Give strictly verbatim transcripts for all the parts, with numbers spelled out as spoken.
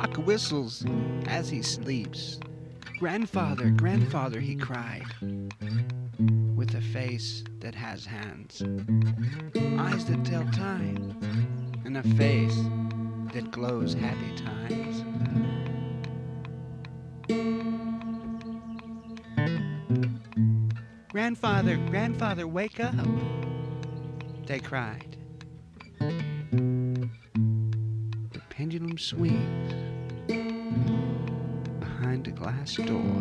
clock whistles as he sleeps. Grandfather, grandfather, he cried, with a face that has hands, eyes that tell time, and a face that glows happy times. Grandfather, grandfather, wake up, they cried. The pendulum swings behind a glass door.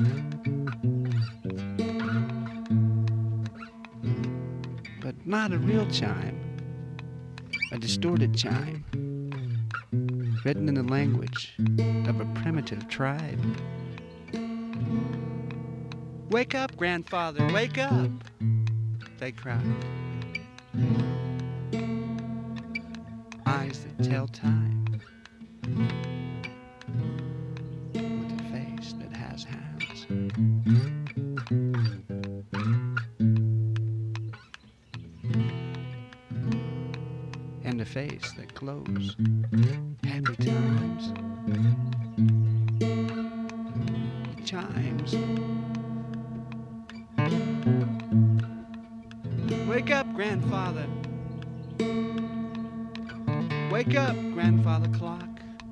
But not a real chime, a distorted chime, written in the language of a primitive tribe. Wake up, grandfather, wake up, they cried. Eyes that tell time, with a face that has hands. And a face that glows happy times. Chimes. Wake up, grandfather. Wake up, grandfather clock.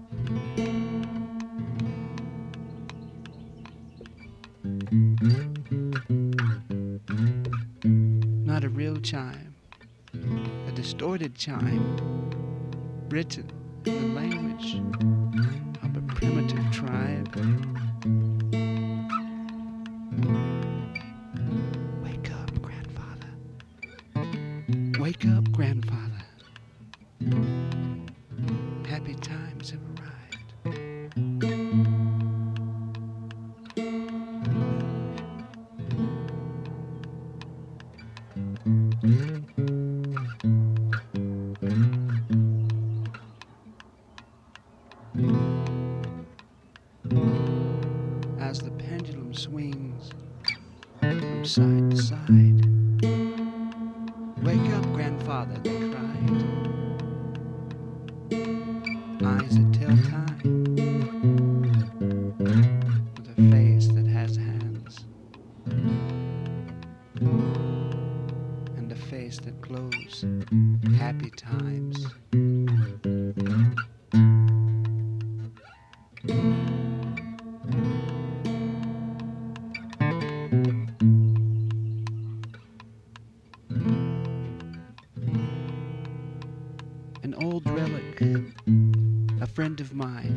Not a real chime, a distorted chime, written in the language of a primitive tribe. Wake up, grandfather. Wake up, grandfather. Happy times have arrived. As the pendulum swings from side to side, wake up, grandfather, they cried. Eyes that tell time, with a face that has hands, and a face that glows happy times. An old relic, a friend of mine,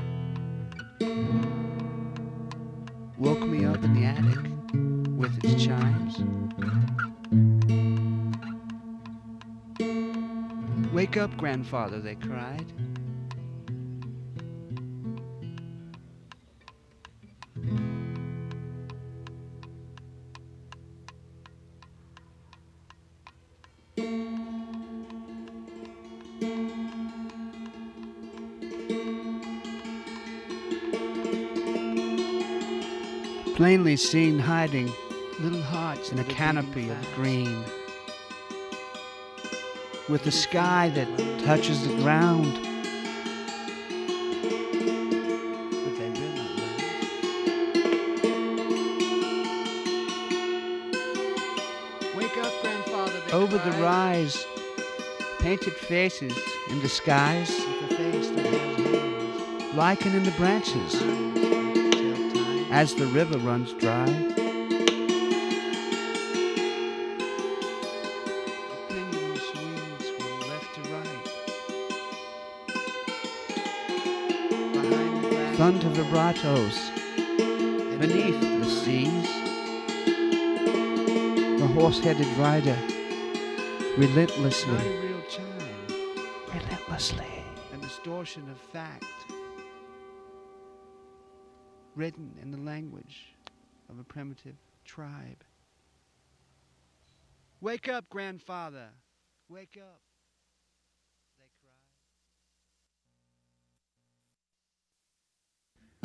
woke me up in the attic with its chimes. Wake up, grandfather, they cried. Plainly seen hiding little hearts in a canopy of green, with the sky that touches the ground. But they will not land. Wake up, grandfather, they Over cried. The rise, painted faces in the skies, with a face that has hands, lichen in the branches as the river runs dry. The pendulum swings from left to right. Behind the glass, thunder vibratos beneath the seas. The horse-headed rider relentlessly, not a real chime, relentlessly, a distortion of fact, written in the language of a primitive tribe. Wake up, grandfather. Wake up.